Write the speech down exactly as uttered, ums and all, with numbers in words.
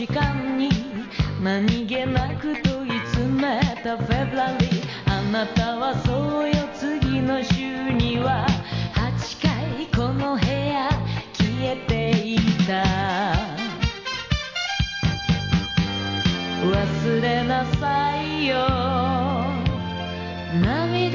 時間に何気なく問い詰めたフェブラリー。あなたはそうよ、次の週にははちかいこの部屋消えていた。忘れなさいよ涙